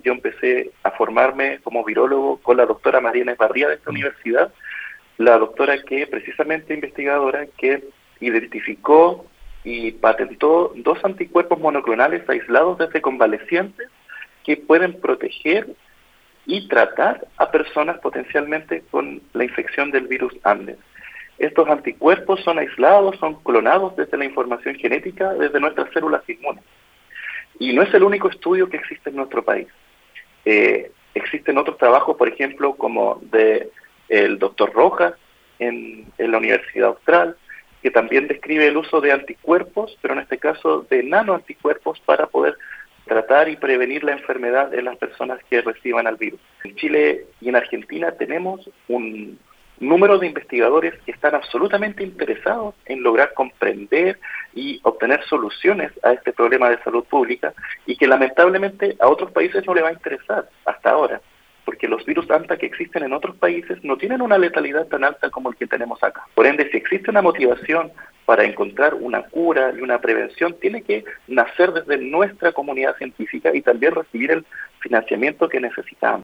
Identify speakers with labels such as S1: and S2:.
S1: yo empecé a formarme como virólogo con la doctora Mariana Barría de esta universidad, la doctora que precisamente investigadora que identificó y patentó 2 anticuerpos monoclonales aislados desde convalecientes que pueden proteger y tratar a personas potencialmente con la infección del virus Andes. Estos anticuerpos son aislados, son clonados desde la información genética, desde nuestras células inmunes. Y no es el único estudio que existe en nuestro país. Existen otros trabajos, por ejemplo, como del doctor Rojas en la Universidad Austral, que también describe el uso de anticuerpos, pero en este caso de nanoanticuerpos para poder tratar y prevenir la enfermedad en las personas que reciban el virus. En Chile y en Argentina tenemos un número de investigadores que están absolutamente interesados en lograr comprender y obtener soluciones a este problema de salud pública y que lamentablemente a otros países no le va a interesar hasta ahora, porque los virus ANTA que existen en otros países no tienen una letalidad tan alta como el que tenemos acá. Por ende, si existe una motivación para encontrar una cura y una prevención, tiene que nacer desde nuestra comunidad científica y también recibir el financiamiento que necesitamos.